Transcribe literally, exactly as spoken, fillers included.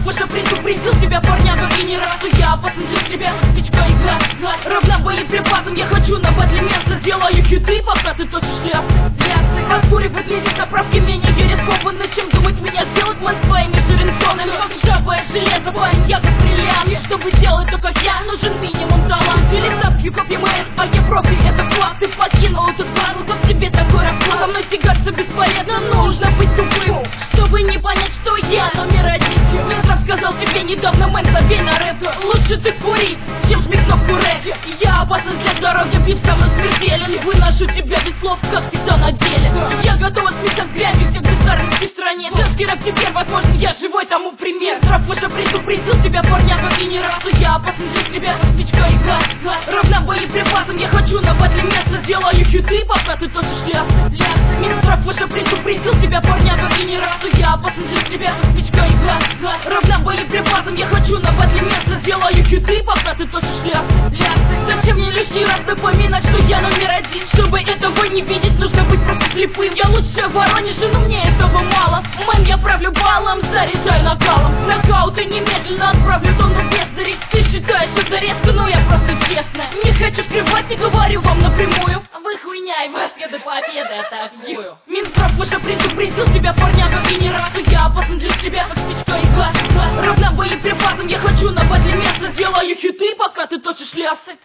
уже предупредил тебя, парняга, и не раз, что я опасен для тебя, как спичка и газ, газ. Равна боеприпасам, я хочу на бадле место, делаю хиты, пока ты точишь лясы, лясы. Подкуривать лезет заправки менее рискованно, чем думать меня сделать мэн своими же рингтонами. Как жабое железо, парень, я как бриллиант. И чтобы делать то, как я, нужен минимум талант. Или сам хип-хоп имеет, а я профи, это факт. Ты покинул этот батл, как тебе такой расклад? Со мной тягаться бесполезно, нужно быть тупым, чтобы не понять, что я номер один. Минздрав сказал тебе недавно, мэн, забей на рэп. Лучше ты кури, чем жми кнопку рэп. Я опасен для здоровья, биф со мной смертелен. Выношу тебя без слов, как всегда на деле. Я готова смешать грязью всех бездарностей в стране. Женский рэп теперь, возможно, я живой тому пример. Минздрав уже предупредил тебя, парняга, и не раз, что я опасен для тебя, как спичка и газ, газ. Равна боеприпасам, я хочу на бадле место, делаю хиты, пока ты точишь лясы, лясы. Минздрав уже предупредил тебя, парняга, и не раз, что я опасен для тебя, как спичка и газ, газ. Равна боеприпасам, я хочу на бадле место, делаю хиты, пока ты точишь лясы, лясы. Зачем мне лишний раз напоминать, что я номер один? Чтобы этого не видеть, нужно быть просто слепым. Я лучше в Воронеже, но мне этого мало. Мэн, я правлю баллом, заряжаю накалом. Нокауты немедленно отправлю тонну бездарей. Ты считаешь это резко, но я просто честно. Не хочу скрывать, не говорю вам напрямую. Вы хуйня, и вас я до победы отобью. Минздрав уже предупредил тебя, парняга, и не раз, что я опасен для тебя, как спичка и газ, газ. Равна боеприпасам, я хочу на бадле место, делаю хиты, пока ты точишь лясы.